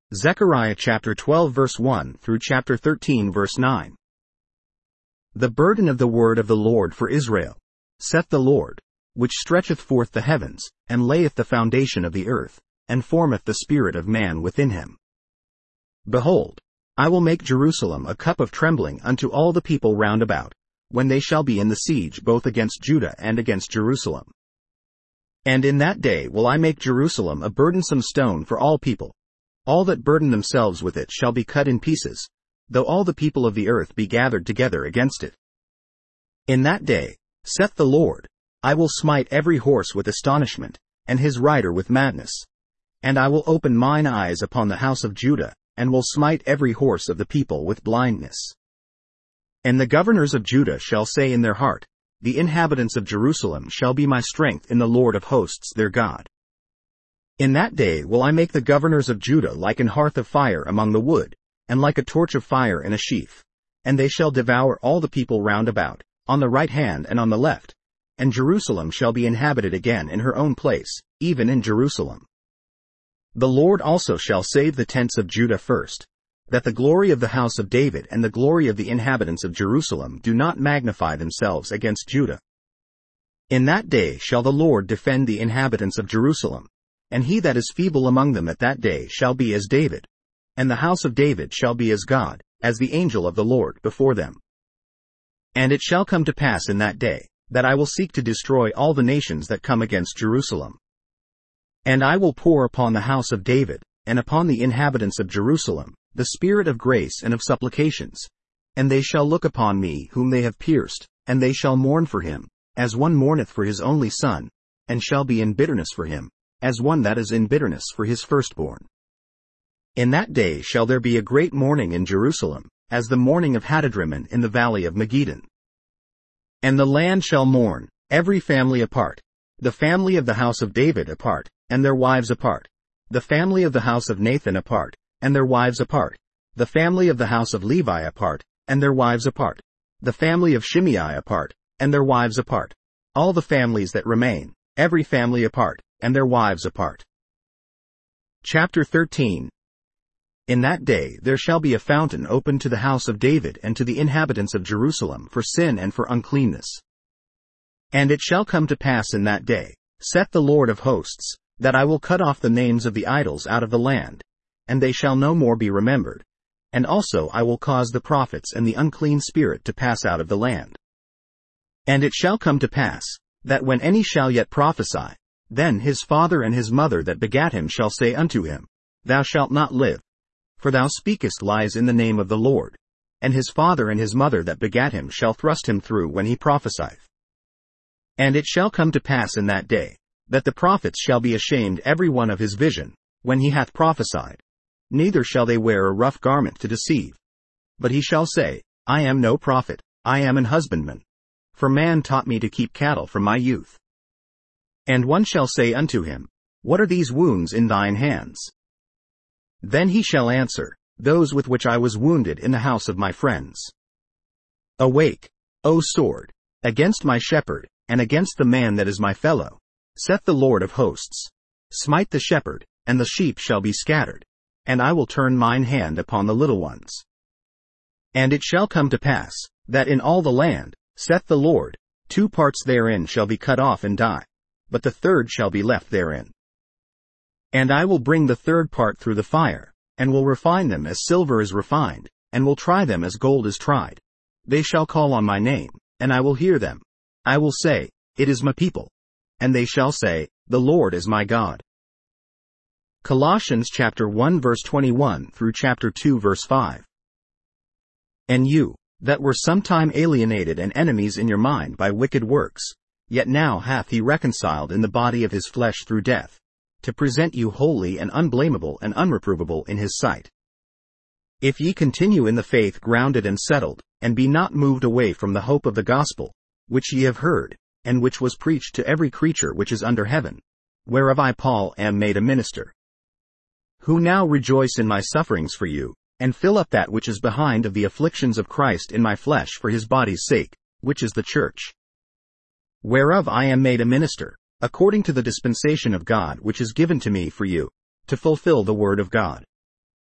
Zechariah chapter 12 verse 1 through chapter 13 verse 9. The burden of the word of the Lord for Israel, saith the Lord, which stretcheth forth the heavens, and layeth the foundation of the earth, and formeth the spirit of man within him. Behold, I will make Jerusalem a cup of trembling unto all the people round about, when they shall be in the siege both against Judah and against Jerusalem. And in that day will I make Jerusalem a burdensome stone for all people. All that burden themselves with it shall be cut in pieces, though all the people of the earth be gathered together against it. In that day, saith the Lord, I will smite every horse with astonishment, and his rider with madness. And I will open mine eyes upon the house of Judah, and will smite every horse of the people with blindness. And the governors of Judah shall say in their heart, the inhabitants of Jerusalem shall be my strength in the Lord of hosts their God. In that day will I make the governors of Judah like an hearth of fire among the wood, and like a torch of fire in a sheaf, and they shall devour all the people round about, on the right hand and on the left, and Jerusalem shall be inhabited again in her own place, even in Jerusalem. The Lord also shall save the tents of Judah first, that the glory of the house of David and the glory of the inhabitants of Jerusalem do not magnify themselves against Judah. In that day shall the Lord defend the inhabitants of Jerusalem, and he that is feeble among them at that day shall be as David, and the house of David shall be as God, as the angel of the Lord before them. And it shall come to pass in that day, that I will seek to destroy all the nations that come against Jerusalem. And I will pour upon the house of David, and upon the inhabitants of Jerusalem, the spirit of grace and of supplications, and they shall look upon me whom they have pierced, and they shall mourn for him, as one mourneth for his only son, and shall be in bitterness for him, as one that is in bitterness for his firstborn. In that day shall there be a great mourning in Jerusalem, as the mourning of Hadadrimmon in the valley of Megiddon. And the land shall mourn, every family apart, the family of the house of David apart, and their wives apart, the family of the house of Nathan apart, and their wives apart, the family of the house of Levi apart, and their wives apart, the family of Shimei apart, and their wives apart, all the families that remain, every family apart, and their wives apart. Chapter 13. In that day there shall be a fountain opened to the house of David and to the inhabitants of Jerusalem for sin and for uncleanness. And it shall come to pass in that day, saith the Lord of hosts, that I will cut off the names of the idols out of the land, and they shall no more be remembered, and also I will cause the prophets and the unclean spirit to pass out of the land. And it shall come to pass, that when any shall yet prophesy, then his father and his mother that begat him shall say unto him, Thou shalt not live, for thou speakest lies in the name of the Lord. And his father and his mother that begat him shall thrust him through when he prophesieth. And it shall come to pass in that day, that the prophets shall be ashamed every one of his vision, when he hath prophesied. Neither shall they wear a rough garment to deceive. But he shall say, I am no prophet, I am an husbandman. For man taught me to keep cattle from my youth. And one shall say unto him, What are these wounds in thine hands? Then he shall answer, Those with which I was wounded in the house of my friends. Awake, O sword, against my shepherd, and against the man that is my fellow, saith the Lord of hosts. Smite the shepherd, and the sheep shall be scattered, and I will turn mine hand upon the little ones. And it shall come to pass, that in all the land, saith the Lord, 2 parts therein shall be cut off and die, but the third shall be left therein. And I will bring the third part through the fire, and will refine them as silver is refined, and will try them as gold is tried. They shall call on my name, and I will hear them. I will say, It is my people. And they shall say, The Lord is my God. Colossians chapter 1 verse 21 through chapter 2 verse 5. And you, that were sometime alienated and enemies in your mind by wicked works, yet now hath he reconciled in the body of his flesh through death, to present you holy and unblameable and unreprovable in his sight. If ye continue in the faith grounded and settled, and be not moved away from the hope of the gospel, which ye have heard, and which was preached to every creature which is under heaven, whereof I Paul am made a minister. Who now rejoice in my sufferings for you, and fill up that which is behind of the afflictions of Christ in my flesh for his body's sake, which is the church. Whereof I am made a minister, according to the dispensation of God which is given to me for you, to fulfill the word of God.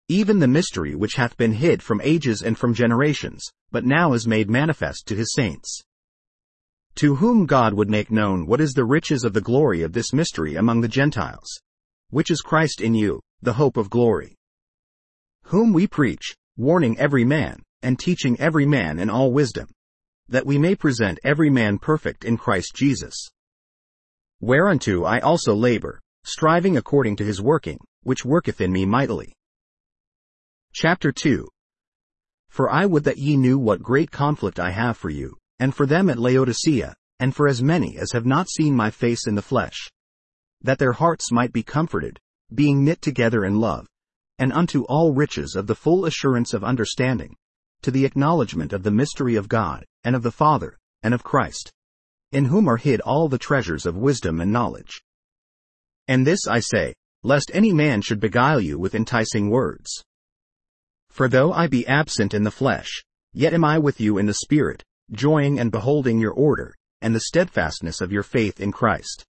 even the mystery which hath been hid from ages and from generations, but now is made manifest to his saints. To whom God would make known what is the riches of the glory of this mystery among the Gentiles, which is Christ in you, the hope of glory. Whom we preach, warning every man, and teaching every man in all wisdom, that we may present every man perfect in Christ Jesus. Whereunto I also labor, striving according to his working, which worketh in me mightily. Chapter 2. For I would that ye knew what great conflict I have for you, and for them at Laodicea, and for as many as have not seen my face in the flesh, that their hearts might be comforted, being knit together in love, and unto all riches of the full assurance of understanding, to the acknowledgement of the mystery of God, and of the Father, and of Christ, in whom are hid all the treasures of wisdom and knowledge. And this I say, lest any man should beguile you with enticing words. For though I be absent in the flesh, yet am I with you in the Spirit, joying and beholding your order, and the steadfastness of your faith in Christ.